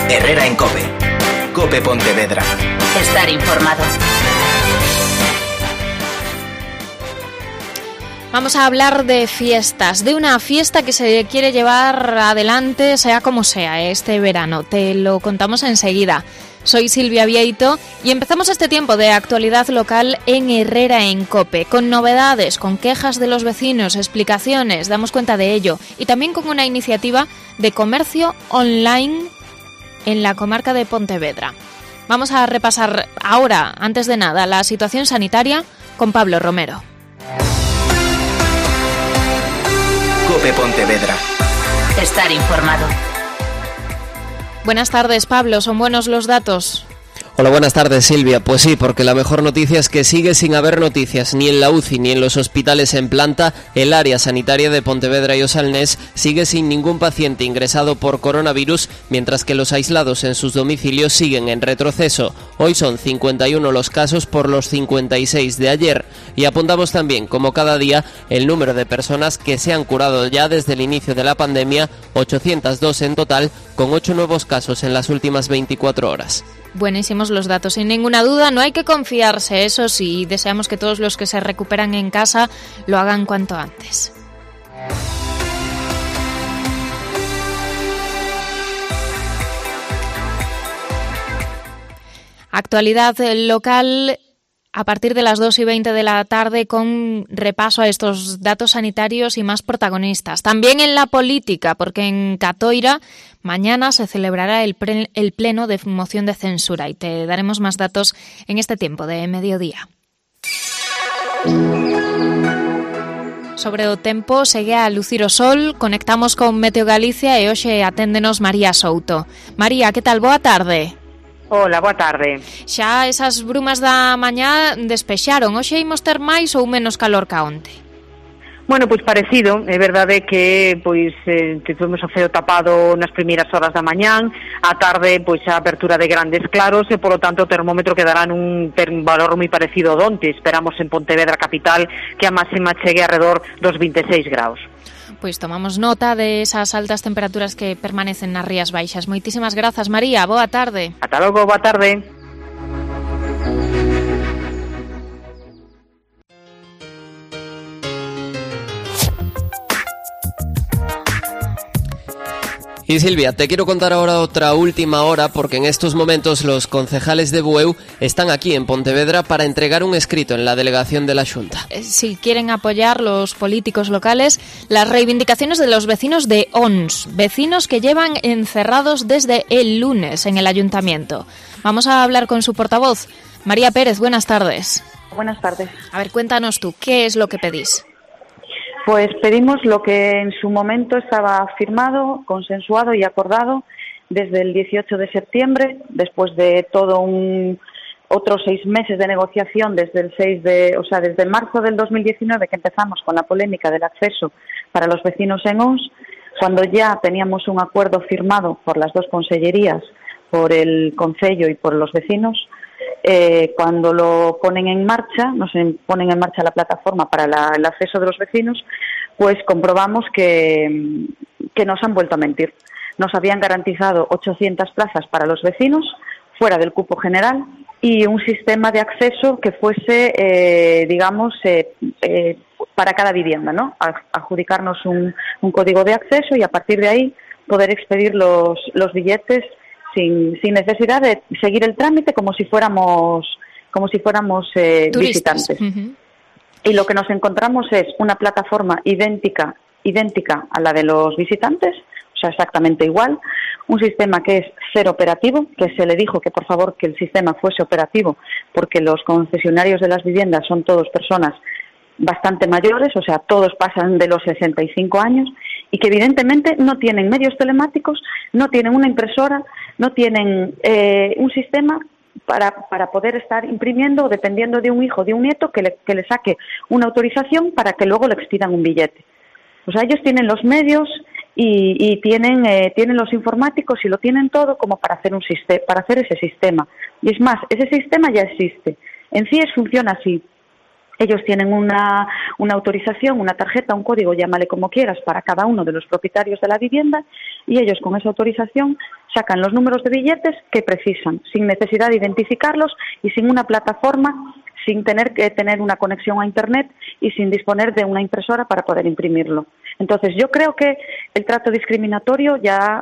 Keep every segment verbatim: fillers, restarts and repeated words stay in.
Herrera en COPE. COPE Pontevedra. Estar informado. Vamos a hablar de fiestas, de una fiesta que se quiere llevar adelante sea como sea este verano. Te lo contamos enseguida. Soy Silvia Vieito y empezamos este tiempo de actualidad local en Herrera en COPE, con novedades, con quejas de los vecinos, explicaciones, damos cuenta de ello, y también con una iniciativa de comercio online en la comarca de Pontevedra. Vamos a repasar ahora, antes de nada, la situación sanitaria con Pablo Romero. COPE Pontevedra. Estar informado. Buenas tardes, Pablo. ¿Son buenos los datos? Hola, buenas tardes, Silvia. Pues sí, porque la mejor noticia es que sigue sin haber noticias ni en la U C I ni en los hospitales en planta. El área sanitaria de Pontevedra y Osalnés sigue sin ningún paciente ingresado por coronavirus, mientras que los aislados en sus domicilios siguen en retroceso. Hoy son cincuenta y uno los casos por los cincuenta y seis de ayer. Y apuntamos también, como cada día, el número de personas que se han curado ya desde el inicio de la pandemia, ochocientos dos en total, con ocho nuevos casos en las últimas veinticuatro horas. Buenísimos los datos, sin ninguna duda. No hay que confiarse, eso sí, deseamos que todos los que se recuperan en casa lo hagan cuanto antes. Actualidad local a partir de las dos y veinte de la tarde, con repaso a estos datos sanitarios y más protagonistas. También en la política, porque en Catoira mañana se celebrará el, pre- el pleno de moción de censura y te daremos más datos en este tiempo de mediodía. Sobre o tempo, segue a lucir o sol, conectamos con Meteo Galicia e hoxe aténdenos María Souto. María, que tal? Boa tarde. Hola, boa tarde. Xa esas brumas da mañá despexaron. Hoxe imos ter máis ou menos calor ca onte? Bueno, pois parecido. É verdade que pois eh, tivemos o ceo tapado nas primeiras horas da mañán, a tarde pois a apertura de grandes claros e polo tanto o termómetro quedará nun valor moi parecido ao onte. Esperamos en Pontevedra capital que a máxima chegue alrededor dos vinte e seis graus. Pois tomamos nota de esas altas temperaturas que permanecen nas Rías Baixas. Moitísimas grazas, María. Boa tarde. Ata logo, boa tarde. Y Silvia, te quiero contar ahora otra última hora, porque en estos momentos los concejales de Bueu están aquí en Pontevedra para entregar un escrito en la delegación de la Xunta. Si quieren apoyar los políticos locales las reivindicaciones de los vecinos de Ons, vecinos que llevan encerrados desde el lunes en el ayuntamiento. Vamos a hablar con su portavoz, María Pérez. Buenas tardes. Buenas tardes. A ver, cuéntanos tú, ¿qué es lo que pedís? Pues pedimos lo que en su momento estaba firmado, consensuado y acordado desde el dieciocho de septiembre, después de todo un otros seis meses de negociación desde el seis de, o sea, desde marzo del dos mil diecinueve, que empezamos con la polémica del acceso para los vecinos en Ons, cuando ya teníamos un acuerdo firmado por las dos consellerías, por el concello y por los vecinos. Eh, cuando lo ponen en marcha, nos ponen en marcha la plataforma para la, el acceso de los vecinos, pues comprobamos que, que nos han vuelto a mentir. Nos habían garantizado ochocientas plazas para los vecinos, fuera del cupo general, y un sistema de acceso que fuese, eh, digamos, eh, eh, para cada vivienda, ¿no? Adjudicarnos un, un código de acceso y a partir de ahí poder expedir los, los billetes sin, sin necesidad de seguir el trámite como si fuéramos como si fuéramos eh, visitantes. Uh-huh. Y lo que nos encontramos es una plataforma idéntica idéntica a la de los visitantes, o sea, exactamente igual, un sistema que es cero operativo, que se le dijo que por favor que el sistema fuese operativo porque los concesionarios de las viviendas son todos personas bastante mayores, o sea, todos pasan de los sesenta y cinco años y que evidentemente no tienen medios telemáticos, no tienen una impresora, no tienen eh, un sistema para, para poder estar imprimiendo o dependiendo de un hijo, de un nieto que le, que le saque una autorización para que luego le expidan un billete. O sea, ellos tienen los medios y, y tienen, eh, tienen los informáticos y lo tienen todo como para hacer, un sistema, para hacer ese sistema. Y es más, ese sistema ya existe. En C I E S funciona así. Ellos tienen una, una autorización, una tarjeta, un código, llámale como quieras, para cada uno de los propietarios de la vivienda, y ellos con esa autorización sacan los números de billetes que precisan, sin necesidad de identificarlos y sin una plataforma, sin tener que tener una conexión a Internet y sin disponer de una impresora para poder imprimirlo. Entonces, yo creo que el trato discriminatorio ya,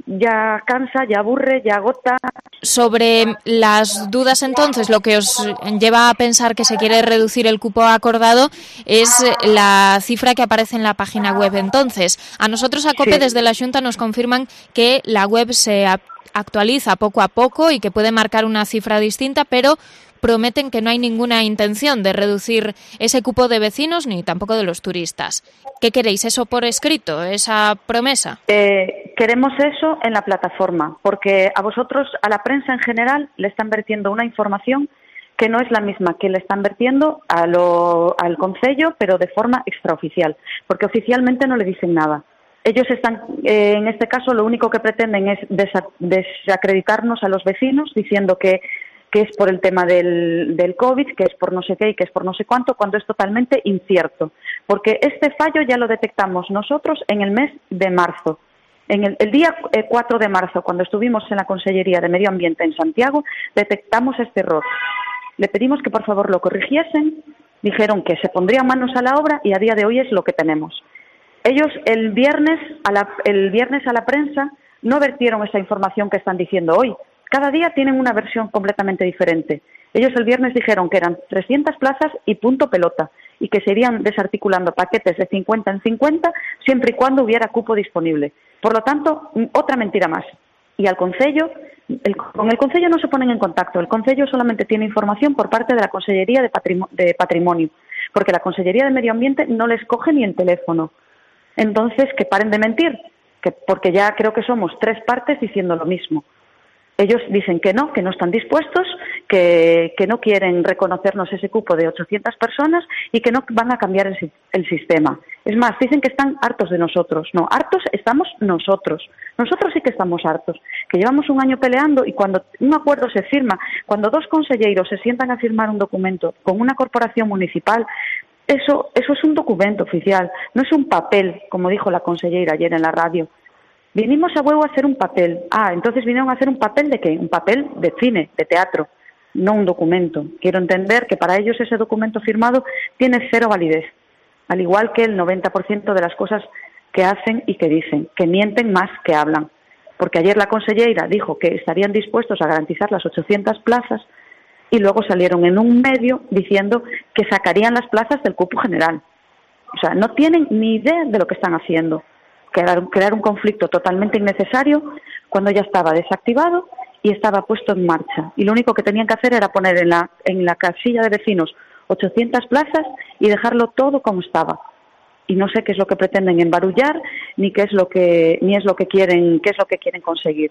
ya cansa, ya aburre, ya agota. Sobre las dudas, entonces, lo que os lleva a pensar que se quiere reducir el cupo acordado es la cifra que aparece en la página web. Entonces, a nosotros a COPE sí. Desde la Xunta nos confirman que la web se actualiza poco a poco y que puede marcar una cifra distinta, pero prometen que no hay ninguna intención de reducir ese cupo de vecinos ni tampoco de los turistas. ¿Qué queréis? ¿Eso por escrito? ¿Esa promesa? Eh, queremos eso en la plataforma, porque a vosotros, a la prensa en general, le están vertiendo una información que no es la misma que le están vertiendo a lo, al concello, pero de forma extraoficial, porque oficialmente no le dicen nada. Ellos están, eh, en este caso, lo único que pretenden es desa- desacreditarnos a los vecinos, diciendo que que es por el tema del, del COVID, que es por no sé qué y que es por no sé cuánto, cuando es totalmente incierto. Porque este fallo ya lo detectamos nosotros en el mes de marzo. En el, el día cuatro de marzo, cuando estuvimos en la Consellería de Medio Ambiente en Santiago, detectamos este error. Le pedimos que por favor lo corrigiesen, dijeron que se pondrían manos a la obra y a día de hoy es lo que tenemos. Ellos el viernes a la, el viernes a la prensa no vertieron esa información que están diciendo hoy. Cada día tienen una versión completamente diferente. Ellos el viernes dijeron que eran trescientas plazas y punto pelota, y que se irían desarticulando paquetes de cincuenta en cincuenta siempre y cuando hubiera cupo disponible. Por lo tanto, otra mentira más. Y al concello, el, con el concello no se ponen en contacto. El concello solamente tiene información por parte de la Consellería de, Patrimo- de Patrimonio, porque la Consellería de Medio Ambiente no les coge ni el teléfono. Entonces, que paren de mentir, que porque ya creo que somos tres partes diciendo lo mismo. Ellos dicen que no, que no están dispuestos, que, que no quieren reconocernos ese cupo de ochocientas personas y que no van a cambiar el, el sistema. Es más, dicen que están hartos de nosotros. No, hartos estamos nosotros. Nosotros sí que estamos hartos, que llevamos un año peleando y cuando un acuerdo se firma, cuando dos conselleiros se sientan a firmar un documento con una corporación municipal, eso, eso es un documento oficial, no es un papel, como dijo la consellera ayer en la radio. Vinimos a Bueu a hacer un papel. Ah, entonces vinieron a hacer un papel de qué? Un papel de cine, de teatro, no un documento. Quiero entender que para ellos ese documento firmado tiene cero validez, al igual que el noventa por ciento de las cosas que hacen y que dicen, que mienten más que hablan. Porque ayer la consellera dijo que estarían dispuestos a garantizar las ochocientas plazas y luego salieron en un medio diciendo que sacarían las plazas del cupo general. O sea, no tienen ni idea de lo que están haciendo. Crear, crear un conflicto totalmente innecesario cuando ya estaba desactivado y estaba puesto en marcha. Y lo único que tenían que hacer era poner en la, en la casilla de vecinos ochocientas plazas y dejarlo todo como estaba. Y no sé qué es lo que pretenden embarullar, ni qué es lo que, ni es lo que quieren, qué es lo que quieren conseguir.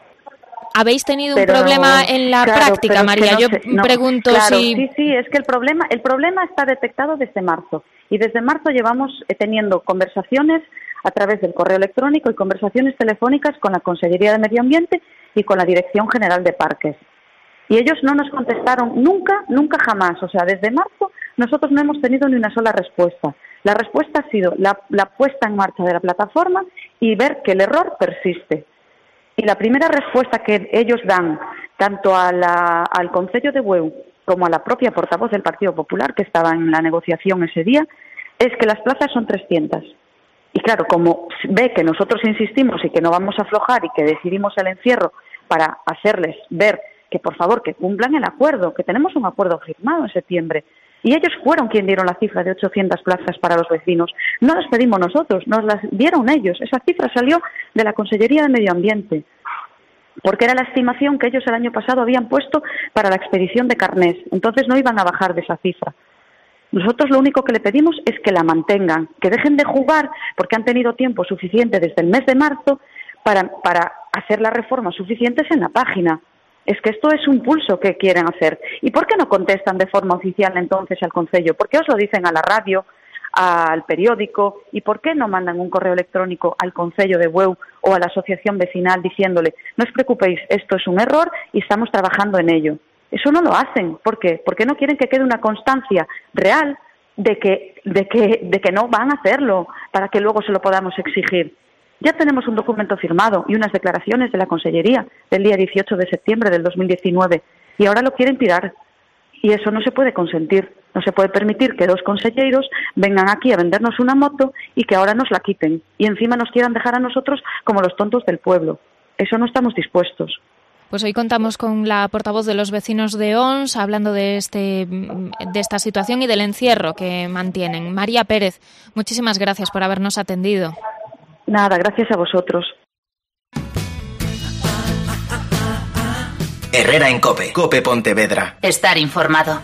¿Habéis tenido pero, un problema en la claro, práctica, María? no Yo sé, no, pregunto claro, si... Sí, sí, es que el problema, el problema está detectado desde marzo. Y desde marzo llevamos teniendo conversaciones a través del correo electrónico y conversaciones telefónicas con la Consellería de Medio Ambiente y con la Dirección General de Parques. Y ellos no nos contestaron nunca, nunca jamás. O sea, desde marzo nosotros no hemos tenido ni una sola respuesta. La respuesta ha sido la, la puesta en marcha de la plataforma y ver que el error persiste. Y la primera respuesta que ellos dan, tanto a la, al Concello de Bueu como a la propia portavoz del Partido Popular, que estaba en la negociación ese día, es que las plazas son trescientas. Y claro, como ve que nosotros insistimos y que no vamos a aflojar y que decidimos el encierro para hacerles ver que por favor que cumplan el acuerdo, que tenemos un acuerdo firmado en septiembre. Y ellos fueron quienes dieron la cifra de ochocientas plazas para los vecinos. No las pedimos nosotros, nos las dieron ellos. Esa cifra salió de la Consellería de Medio Ambiente, porque era la estimación que ellos el año pasado habían puesto para la expedición de carnés. Entonces no iban a bajar de esa cifra. Nosotros lo único que le pedimos es que la mantengan, que dejen de jugar, porque han tenido tiempo suficiente desde el mes de marzo para, para hacer las reformas suficientes en la página. Es que esto es un pulso que quieren hacer. ¿Y por qué no contestan de forma oficial entonces al Concello? ¿Por qué os lo dicen a la radio, al periódico? ¿Y por qué no mandan un correo electrónico al Concello de Bueu o a la asociación vecinal diciéndole no os preocupéis, esto es un error y estamos trabajando en ello? Eso no lo hacen. ¿Por qué? Porque no quieren que quede una constancia real de que, de que, de que no van a hacerlo, para que luego se lo podamos exigir. Ya tenemos un documento firmado y unas declaraciones de la Consellería del día dieciocho de septiembre del dos mil diecinueve, y ahora lo quieren tirar. Y eso no se puede consentir. No se puede permitir que dos conselleiros vengan aquí a vendernos una moto y que ahora nos la quiten. Y encima nos quieran dejar a nosotros como los tontos del pueblo. Eso no estamos dispuestos. Pues hoy contamos con la portavoz de los vecinos de Ons hablando de este de esta situación y del encierro que mantienen. María Pérez, muchísimas gracias por habernos atendido. Nada, gracias a vosotros. Herrera en COPE. COPE Pontevedra. Estar informado.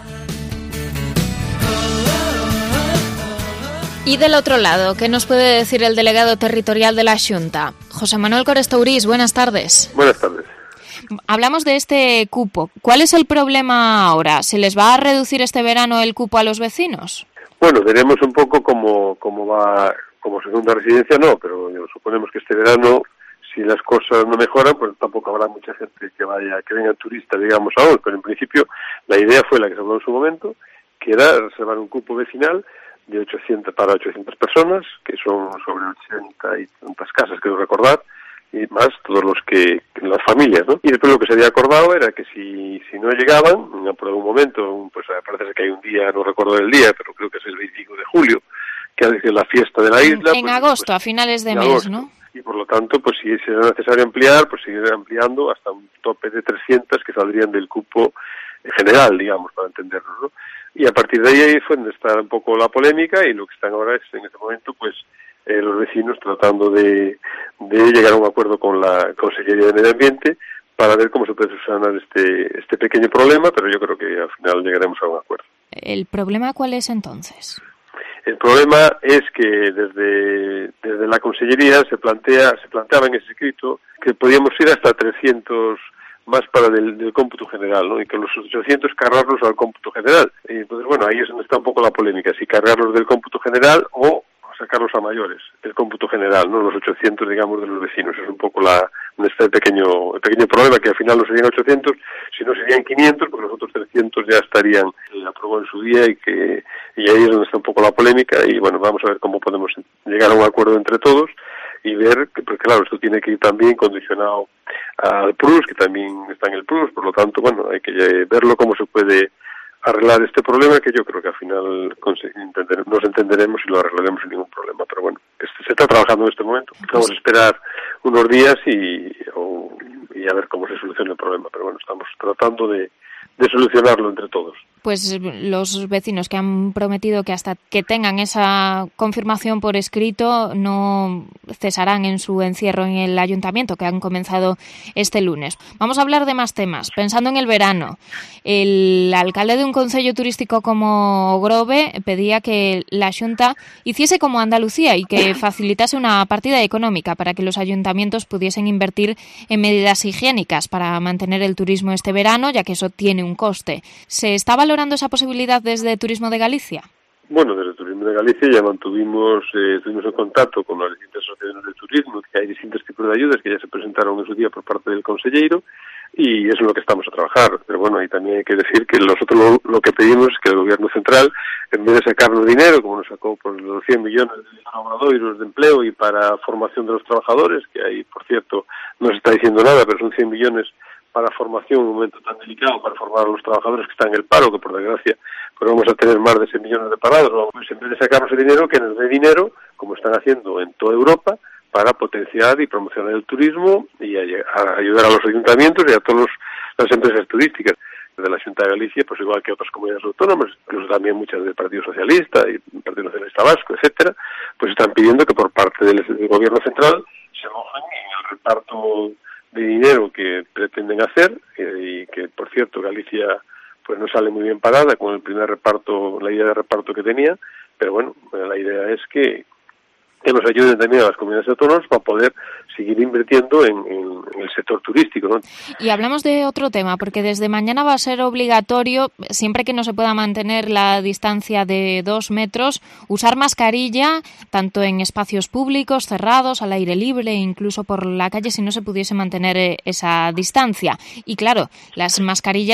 Y del otro lado, ¿qué nos puede decir el delegado territorial de la Xunta? José Manuel Corestourís, buenas tardes. Buenas tardes. Hablamos de este cupo. ¿Cuál es el problema ahora? ¿Se les va a reducir este verano el cupo a los vecinos? Bueno, veremos un poco cómo, cómo va, como segunda residencia no, pero suponemos que este verano, si las cosas no mejoran, pues tampoco habrá mucha gente que vaya, que venga turista, digamos, a hoy. Pero en principio la idea fue la que se habló en su momento, que era reservar un cupo vecinal de ochocientas para ochocientas personas, que son sobre ochenta y tantas casas, creo recordar, y más todos los que, las familias, ¿no? Y después lo que se había acordado era que si, si no llegaban, por algún momento, pues parece que hay un día, no recuerdo el día, pero creo que es el veinticinco de julio, que es la fiesta de la isla. En pues, agosto, pues, a finales de mes, agosto. ¿no? Y por lo tanto, pues si será necesario ampliar, pues seguir ampliando hasta un tope de trescientas que saldrían del cupo general, digamos, para entenderlo, ¿no? Y a partir de ahí fue donde está un poco la polémica, y lo que están ahora es, en este momento, pues, eh, los vecinos tratando de, de llegar a un acuerdo con la Consellería de Medio Ambiente para ver cómo se puede solucionar este, este pequeño problema, pero yo creo que al final llegaremos a un acuerdo. ¿El problema cuál es entonces? El problema es que desde, desde la Consellería se plantea, se planteaba en ese escrito que podíamos ir hasta trescientos más para del, del cómputo general, ¿no? Y que los ochocientos cargarlos al cómputo general. Y entonces, bueno, ahí es donde está un poco la polémica, si cargarlos del cómputo general o sacarlos a mayores, del cómputo general, ¿no? Los ochocientos, digamos, de los vecinos. Es un poco la, donde está el pequeño, el pequeño problema, que al final no serían ochocientos, sino serían quinientos, porque los otros trescientos ya estarían, eh, aprobó en su día, y que, y ahí es donde está un poco la polémica. Y bueno, vamos a ver cómo podemos llegar a un acuerdo entre todos y ver, que, porque claro, esto tiene que ir también condicionado al P R U S, que también está en el P R U S, por lo tanto, bueno, hay que verlo cómo se puede arreglar este problema, que yo creo que al final nos entenderemos y lo arreglaremos sin ningún problema. Pero bueno, este, se está trabajando en este momento. Vamos a esperar unos días y, o, y a ver cómo se soluciona el problema. Pero bueno, estamos tratando de, de solucionarlo entre todos. Pues los vecinos que han prometido que hasta que tengan esa confirmación por escrito no cesarán en su encierro en el ayuntamiento, que han comenzado este lunes. Vamos a hablar de más temas. Pensando en el verano, el alcalde de un concello turístico como Grove pedía que la Xunta hiciese como Andalucía y que facilitase una partida económica para que los ayuntamientos pudiesen invertir en medidas higiénicas para mantener el turismo este verano, ya que eso tiene un coste. ¿Se está valorando esa posibilidad desde Turismo de Galicia? Bueno, desde Turismo de Galicia ya mantuvimos, eh, estuvimos en contacto con las distintas asociaciones de turismo, que hay distintos tipos de ayudas que ya se presentaron en su día por parte del conselleiro, y eso es lo que estamos a trabajar. Pero bueno, y también hay que decir que nosotros lo, lo que pedimos es que el gobierno central, en vez de sacarnos dinero, como nos sacó por los cien millones de colaboradores de empleo y para formación de los trabajadores, que ahí, por cierto, no se está diciendo nada, pero son cien millones para formación en un momento tan delicado, para formar a los trabajadores que están en el paro, que por desgracia pues vamos a tener más de cien millones de parados. Pues en vez de sacarnos el dinero, que nos dé dinero, como están haciendo en toda Europa, para potenciar y promocionar el turismo y a, a ayudar a los ayuntamientos y a todas las empresas turísticas de la Xunta de Galicia, pues igual que otras comunidades autónomas, incluso también muchas del Partido Socialista y el Partido Nacionalista Vasco, etcétera, pues están pidiendo que por parte del, del Gobierno central se mojen en el reparto de dinero que pretenden hacer, eh, y que, por cierto, Galicia pues no sale muy bien parada con el primer reparto, la idea de reparto que tenía, pero bueno, la idea es que que nos ayuden también a las comunidades autónomas para poder seguir invirtiendo en, en, en el sector turístico, ¿no? Y hablamos de otro tema, porque desde mañana va a ser obligatorio, siempre que no se pueda mantener la distancia de dos metros, usar mascarilla, tanto en espacios públicos, cerrados, al aire libre, incluso por la calle, si no se pudiese mantener esa distancia. Y claro, las mascarillas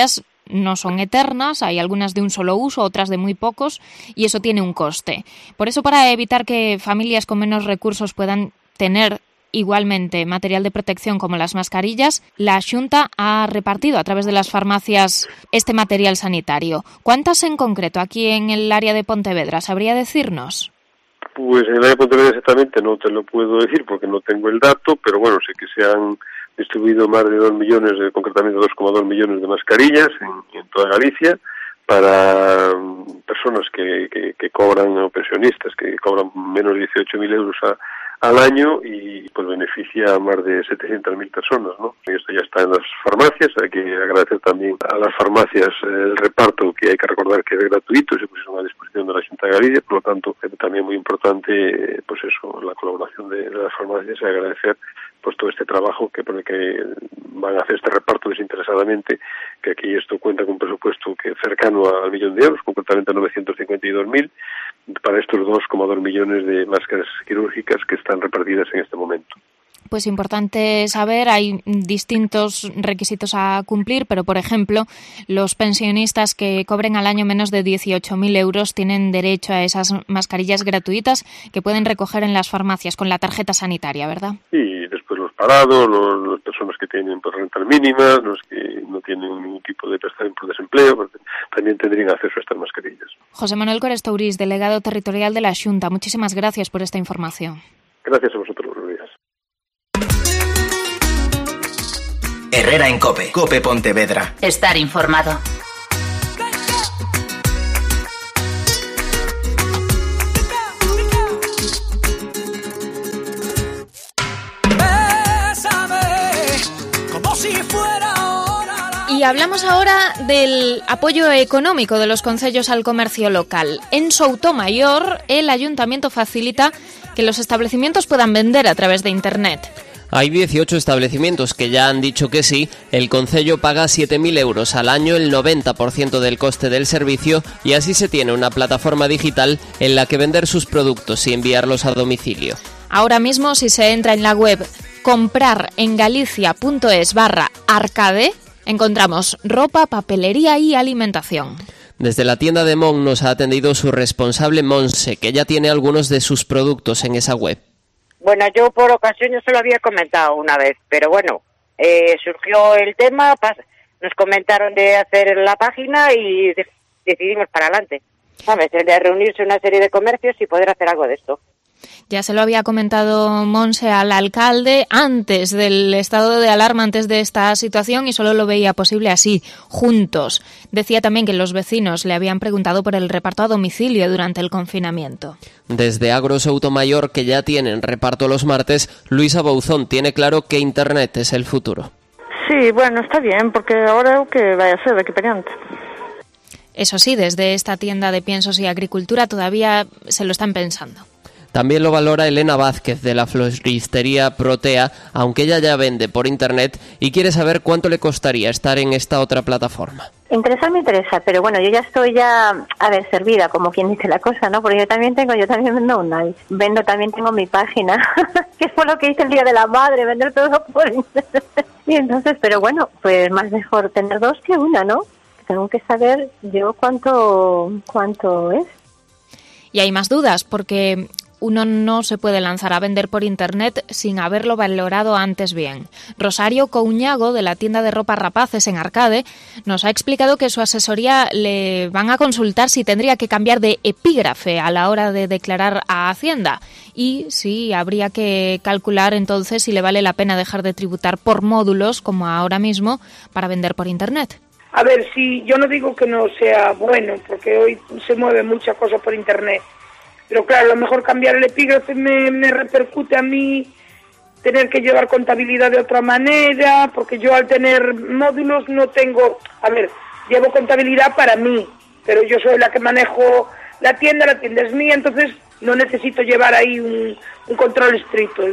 no son eternas, hay algunas de un solo uso, otras de muy pocos, y eso tiene un coste. Por eso, para evitar que familias con menos recursos puedan tener igualmente material de protección como las mascarillas, la Xunta ha repartido a través de las farmacias este material sanitario. ¿Cuántas en concreto aquí en el área de Pontevedra? ¿Sabría decirnos? Pues en el área de Pontevedra exactamente no te lo puedo decir porque no tengo el dato, pero bueno, sé que se han distribuido más de dos millones, de, concretamente dos coma dos millones de mascarillas en, en toda Galicia para personas que, que, que cobran, o pensionistas que cobran menos de dieciocho mil euros a al año y pues beneficia a más de setecientas mil personas, ¿no? Y esto ya está en las farmacias. Hay que agradecer también a las farmacias el reparto, que hay que recordar que es gratuito, se pusieron a disposición de la Xunta de Galicia, por lo tanto es también muy importante pues eso, la colaboración de, de las farmacias y agradecer pues todo este trabajo que pone que van a hacer este reparto desinteresadamente, que aquí esto cuenta con un presupuesto que cercano al millón de euros, concretamente novecientos cincuenta y dos mil, para estos dos coma dos millones de máscaras quirúrgicas que están repartidas en este momento. Pues importante saber, hay distintos requisitos a cumplir, pero por ejemplo, los pensionistas que cobren al año menos de dieciocho mil euros tienen derecho a esas mascarillas gratuitas que pueden recoger en las farmacias con la tarjeta sanitaria, ¿verdad? Y después los parados, los, las personas que tienen pues, rentas mínimas, los que no tienen ningún tipo de prestación por desempleo, pues, también tendrían acceso a estas mascarillas. José Manuel Corestouriz, delegado territorial de la Xunta, muchísimas gracias por esta información. Gracias a vosotros, buenos días. Herrera en COPE. COPE Pontevedra. Estar informado. Y hablamos ahora del apoyo económico de los concellos al comercio local. En Soutomayor, el ayuntamiento facilita que los establecimientos puedan vender a través de Internet. Hay dieciocho establecimientos que ya han dicho que sí. El concello paga siete mil euros al año, el noventa por ciento del coste del servicio, y así se tiene una plataforma digital en la que vender sus productos y enviarlos a domicilio. Ahora mismo, si se entra en la web comprarengalicia.es barra arcade, encontramos ropa, papelería y alimentación. Desde la tienda de Mon nos ha atendido su responsable Monse, que ya tiene algunos de sus productos en esa web. Bueno, yo por ocasión yo se lo había comentado una vez, pero bueno, eh, surgió el tema, nos comentaron de hacer la página y de- decidimos para adelante. ¿Sabes? De reunirse una serie de comercios y poder hacer algo de esto. Ya se lo había comentado Monse al alcalde antes del estado de alarma, antes de esta situación, y solo lo veía posible así, juntos. Decía también que los vecinos le habían preguntado por el reparto a domicilio durante el confinamiento. Desde Agro Soutomayor, que ya tienen reparto los martes, Luisa Bouzón tiene claro que Internet es el futuro. Sí, bueno, está bien, porque ahora o que vai a ser daqui para diante. Eso sí, desde esta tienda de piensos y agricultura todavía se lo están pensando. También lo valora Elena Vázquez de la floristería Protea, aunque ella ya vende por internet y quiere saber cuánto le costaría estar en esta otra plataforma. Interesar me interesa, pero bueno, yo ya estoy ya, a ver, servida, como quien dice la cosa, ¿no? Porque yo también tengo, yo también vendo online, vendo, también tengo mi página, que fue lo que hice el Día de la Madre, vender todo por internet. Y entonces, pero bueno, pues más mejor tener dos que una, ¿no? Tengo que saber yo cuánto, cuánto es. Y hay más dudas, porque uno no se puede lanzar a vender por internet sin haberlo valorado antes bien. Rosario Couñago, de la tienda de ropa Rapaces en Arcade, nos ha explicado que su asesoría le van a consultar si tendría que cambiar de epígrafe a la hora de declarar a Hacienda y si habría que calcular entonces si le vale la pena dejar de tributar por módulos, como ahora mismo, para vender por internet. A ver, sí, yo no digo que no sea bueno, porque hoy se mueve mucha cosa por internet. Pero claro, a lo mejor cambiar el epígrafe me, me repercute a mí tener que llevar contabilidad de otra manera, porque yo al tener módulos no tengo... A ver, llevo contabilidad para mí, pero yo soy la que manejo la tienda, la tienda es mía, entonces no necesito llevar ahí un, un control estricto.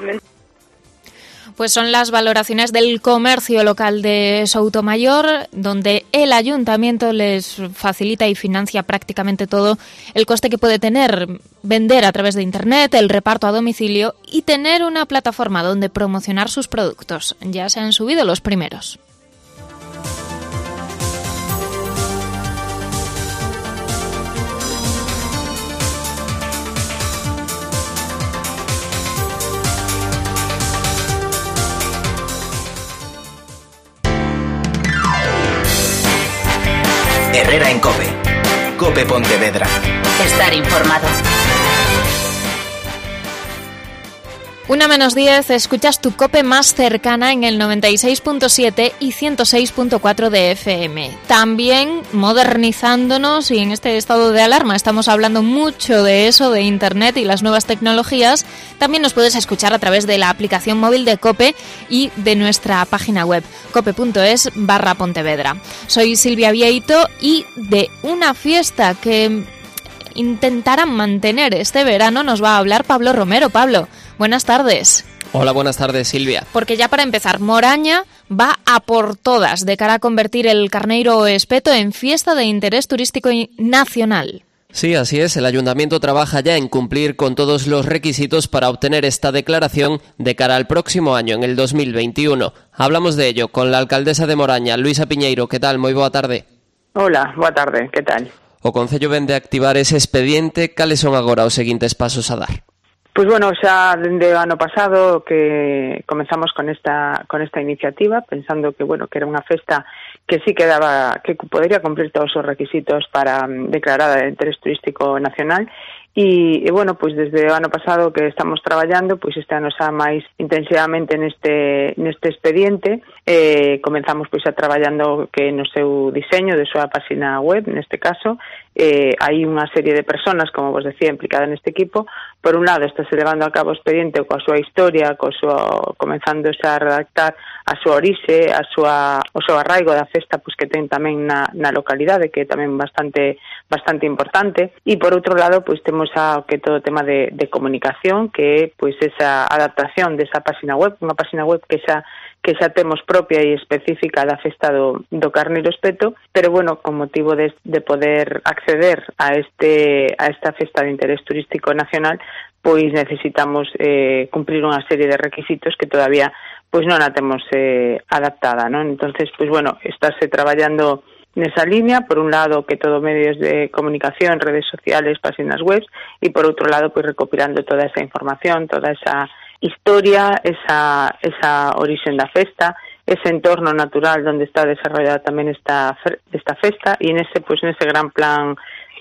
Pues son las valoraciones del comercio local de Soutomayor, donde el ayuntamiento les facilita y financia prácticamente todo el coste que puede tener vender a través de internet, el reparto a domicilio y tener una plataforma donde promocionar sus productos. Ya se han subido los primeros. Herrera en COPE. COPE Pontevedra. Estar informado. Una menos diez, escuchas tu COPE más cercana en el noventa y seis punto siete y ciento seis punto cuatro de F M. También modernizándonos y en este estado de alarma estamos hablando mucho de eso, de Internet y las nuevas tecnologías. También nos puedes escuchar a través de la aplicación móvil de COPE y de nuestra página web cope.es barra Pontevedra. Soy Silvia Vieito y de una fiesta que intentarán mantener este verano nos va a hablar Pablo Romero. Pablo, buenas tardes. Hola, buenas tardes, Silvia. Porque ya para empezar, Moraña va a por todas de cara a convertir el Carneiro Espeto en fiesta de interés turístico nacional. Sí, así es. El Ayuntamiento trabaja ya en cumplir con todos los requisitos para obtener esta declaración de cara al próximo año, en el dos mil veintiuno. Hablamos de ello con la alcaldesa de Moraña, Luisa Piñeiro. ¿Qué tal? Moi boa tarde. Hola, boa tarde. ¿Qué tal? O Concello vende a activar ese expediente. Cales son agora os seguintes pasos a dar? Pois bueno, xa dende o ano pasado que comenzamos con esta con esta iniciativa, pensando que bueno, que era unha festa que sí que daba que podría cumprir todos os requisitos para um, declarada de interés turístico nacional. E, e bueno, pois desde o ano pasado que estamos traballando, pois este ano xa máis intensivamente neste neste expediente, eh, comenzamos pois a traballando que no seu diseño de súa página web, neste caso, eh, hai unha serie de personas, como vos decía, implicada neste equipo. Por un lado, estáse levando a cabo o expediente coa súa historia, coa súa, comenzando xa a redactar a súa orixe, a súa, o seu arraigo da festa, pois que ten tamén na, na localidade, que é tamén bastante bastante importante. E por outro lado, pois temos a que todo o tema de, de comunicación, que é pois esa adaptación desa página web, unha página web que xa que xa temos propia e específica da festa do, do Carneiro Espeto, pero bueno, con motivo de, de poder acceder a este a esta festa de interés turístico nacional, pois necesitamos eh, cumplir unha serie de requisitos que todavía pois non a temos eh, adaptada, non? Entonces, pois bueno, estáse traballando nesa línea, por un lado que todo medios de comunicación, redes sociales, páginas web, e por outro lado pois recopilando toda esa información, toda esa historia, esa esa origen da festa, ese entorno natural donde está desarrollada tamén esta esta festa e nese pois nese gran plan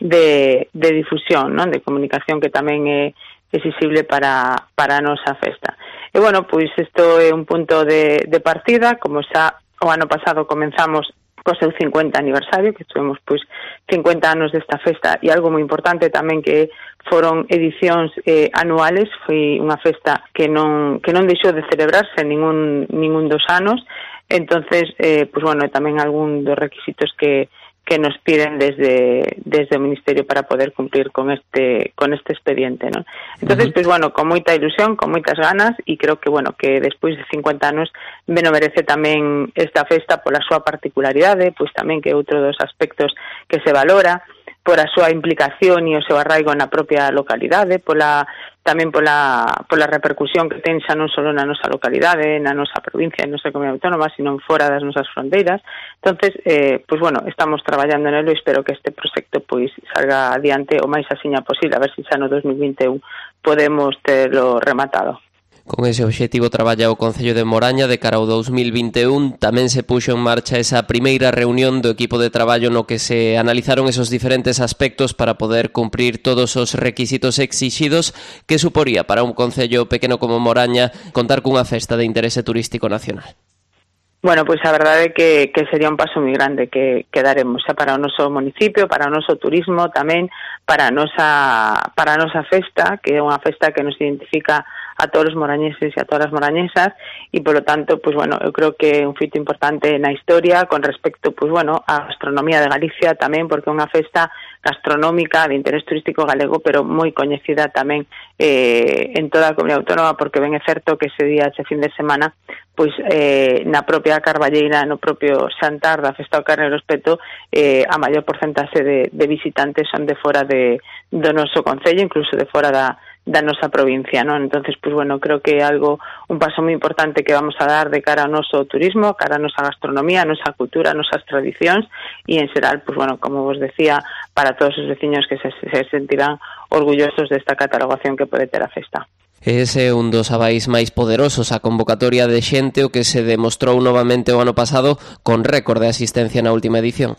de de difusión, non, de comunicación que tamén é exigible para para a nosa festa. E bueno, pois isto é un punto de de partida, como xa o ano pasado comenzamos co seu cincuenta aniversario, que tuvemos pois cincuenta anos desta festa, e algo moi importante tamén que foron edicións eh, anuales, foi unha festa que non que non deixou de celebrarse ningún ningún dos anos. Entonces, eh, pois bueno, tamén algún dos requisitos que que nos piden desde desde o Ministerio para poder cumplir con este con este expediente, ¿no? Entonces, uh-huh. Pois bueno, con moita ilusión, con moitas ganas, e creo que bueno, que despois de cincuenta anos beno merece tamén esta festa pola súa particularidade, pois tamén que é outro dos aspectos que se valora, por a súa implicación e o seu arraigo na propia localidade, pola tamén pola pola repercusión que ten xa non só na nosa localidade, na nosa provincia, na nosa comunidade autónoma, sino fora das nosas fronteiras. Entonces, eh, pois bueno, estamos traballando nelo e espero que este proxecto pois salga adiante o máis asiña posible, a ver se xa no dos mil vinte e un podemos terlo rematado. Con ese obxectivo traballa o Concello de Moraña de cara ao dos mil vinte e un. Tamén se puxo en marcha esa primeira reunión do equipo de traballo no que se analizaron esos diferentes aspectos para poder cumprir todos os requisitos exixidos que suporía para un concello pequeno como Moraña contar cunha festa de interese turístico nacional. Bueno, pois a verdade é que, que sería un paso moi grande que, que daremos xa para o noso municipio, para o noso turismo tamén, para a nosa, para a nosa festa, que é unha festa que nos identifica a todos os morañeses e a todas as morañesas, e polo tanto, pois bueno, eu creo que é un fito importante na historia con respecto, pois bueno, á gastronomía de Galicia tamén, porque é unha festa gastronómica de interés turístico galego, pero moi coñecida tamén eh, en toda a comunidade autónoma, porque ben é certo que ese día, ese fin de semana, pois eh, na propia Carballeira, no propio xantar da Festa do Carneiro Espeto, eh, a maior porcentaxe de, de visitantes son de fora de, do noso concello, incluso de fora da da nosa provincia, ¿no? Entonces, pues bueno, creo que é algo, un paso moi importante que vamos a dar de cara ao noso turismo, cara a nosa gastronomía, a nosa cultura, a nosas tradicións, e en xeral, pues bueno, como vos decía, para todos os veciños que se, se sentirán orgullosos desta catalogación que pode ter a festa. Ese é un dos avais máis poderosos, a convocatoria de xente, o que se demostrou novamente o ano pasado con récord de asistencia na última edición.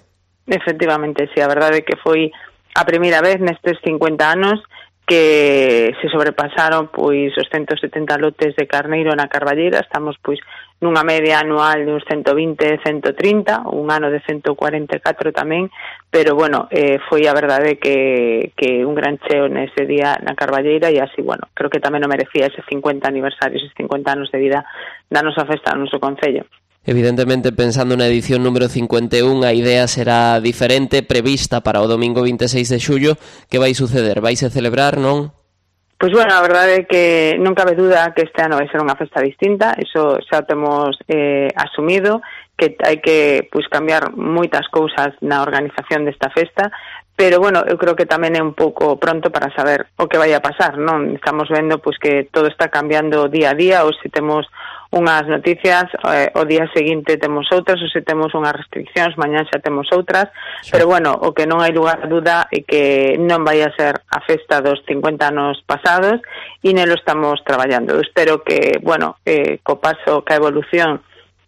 Efectivamente, sí, a verdade é que foi a primeira vez nestes cincuenta anos que se sobrepasaron pois os ciento setenta lotes de carneiro na Carballeira. Estamos pois nunha media anual de uns ciento vinte, ciento trinta, un ano de ciento cuarenta e catro tamén, pero bueno, eh, foi a verdade que, que un gran cheo nese día na Carballeira, e así, bueno, creo que tamén o merecía ese cincuenta aniversario, eses cincuenta anos de vida da nosa festa no noso concello. Evidentemente, pensando na edición número cincuenta e un, a idea será diferente, prevista para o domingo veintiséis de xullo. Que vai suceder? Vaise celebrar, non? Pois bueno, a verdade é que non cabe duda que este ano vai ser unha festa distinta, iso xa temos eh, asumido, que hai que pois cambiar moitas cousas na organización desta festa, pero bueno, eu creo que tamén é un pouco pronto para saber o que vai a pasar, non? Estamos vendo pois que todo está cambiando día a día, ou se temos unhas noticias, eh, o día seguinte temos outras, ou se temos unhas restriccións, mañán xa temos outras, sí. Pero bueno, o que non hai lugar a duda é que non vai a ser a festa dos cincuenta anos pasados, e nelo estamos traballando. Eu espero que, bueno, eh, co paso, ca evolución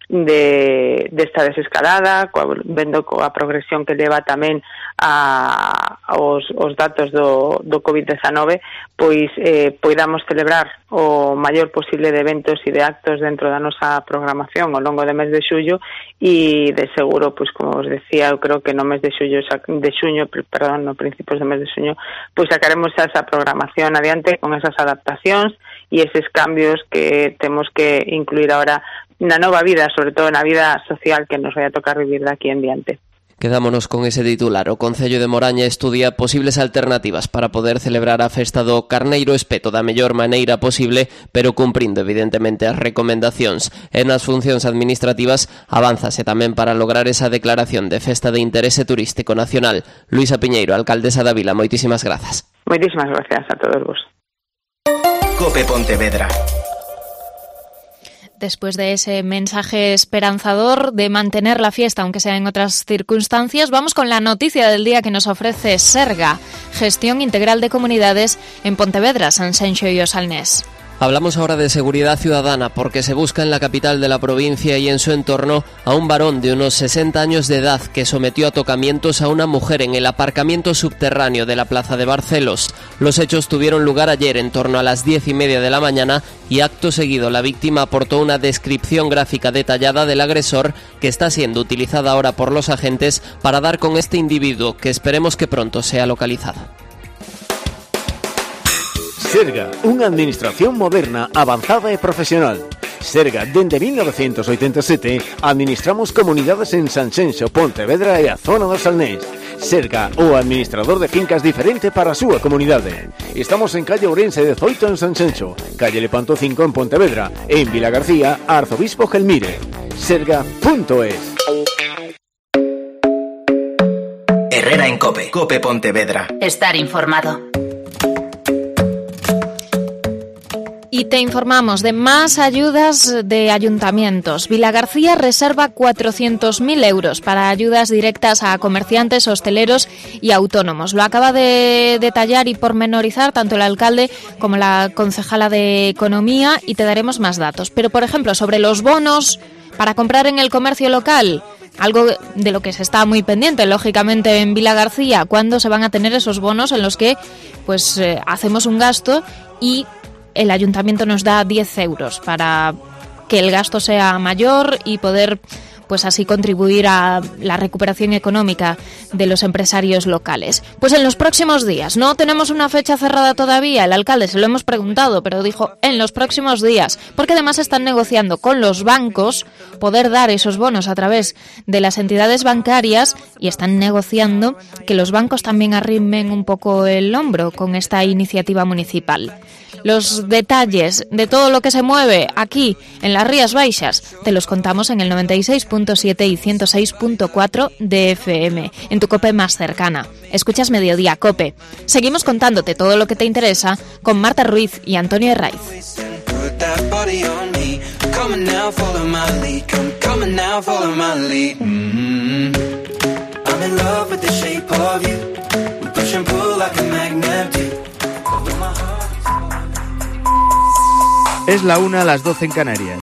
de desta desescalada, coa, vendo coa progresión que leva tamén a, os, os datos do, do covid diecinueve, pois eh, poidamos celebrar o maior posible de eventos e de actos dentro da nosa programación ao longo do mes de xullo, e de seguro, pois como os decía, eu creo que no mes de xullo, de xuño, perdón, no principios do mes de xuño, pois sacaremos esa programación adiante con esas adaptacións e eses cambios que temos que incluir ahora na nova vida, sobre todo na vida social que nos vai a tocar vivir de aquí en diante. Quedámonos con ese titular. O Concello de Moraña estudia posibles alternativas para poder celebrar a festa do Carneiro Espeto da mellor maneira posible, pero cumprindo evidentemente as recomendacións. E nas funcións administrativas avánzase tamén para lograr esa declaración de festa de interese turístico nacional. Luisa Piñeiro, alcaldesa da vila, moitísimas grazas. Moitísimas gracias a todos vos. Cope Pontevedra. Después de ese mensaje esperanzador de mantener la fiesta, aunque sea en otras circunstancias, vamos con la noticia del día que nos ofrece Serga, Gestión Integral de Comunidades en Pontevedra, Sanxenxo y Osalnés. Hablamos ahora de seguridad ciudadana porque se busca en la capital de la provincia y en su entorno a un varón de unos sesenta años de edad que sometió a tocamientos a una mujer en el aparcamiento subterráneo de la plaza de Barcelos. Los hechos tuvieron lugar ayer en torno a las diez y media de la mañana y acto seguido la víctima aportó una descripción gráfica detallada del agresor que está siendo utilizada ahora por los agentes para dar con este individuo que esperemos que pronto sea localizado. Serga, unha administración moderna, avanzada e profesional. Serga, dende mil novecentos oitenta e sete, administramos comunidades en Sanxenxo, Pontevedra e a zona do Salnés. Serga, o administrador de fincas diferente para a súa comunidade. Estamos en calle Ourense dezoito en Sanxenxo, calle Lepanto cinco en Pontevedra e en Vila García, Arzobispo Gelmire. Serga punto es. Herrera en Cope, Cope Pontevedra. Estar informado. Y te informamos de más ayudas de ayuntamientos. Vilagarcía reserva cuatrocientos mil euros para ayudas directas a comerciantes, hosteleros y autónomos. Lo acaba de detallar y pormenorizar tanto el alcalde como la concejala de Economía y te daremos más datos. Pero, por ejemplo, sobre los bonos para comprar en el comercio local, algo de lo que se está muy pendiente, lógicamente, en Vilagarcía, ¿cuándo se van a tener esos bonos en los que pues eh, hacemos un gasto y el ayuntamiento nos da diez euros para que el gasto sea mayor y poder pues así contribuir a la recuperación económica de los empresarios locales? Pues en los próximos días. No tenemos una fecha cerrada todavía, el alcalde se lo hemos preguntado, pero dijo en los próximos días, porque además están negociando con los bancos poder dar esos bonos a través de las entidades bancarias y están negociando que los bancos también arrimen un poco el hombro con esta iniciativa municipal. Los detalles de todo lo que se mueve aquí en las Rías Baixas te los contamos en el noventa y seis punto siete y ciento seis punto cuatro de F M, en tu Cope más cercana. Escuchas Mediodía Cope. Seguimos contándote todo lo que te interesa con Marta Ruiz y Antonio Herraiz. Es la una a las doce en Canarias.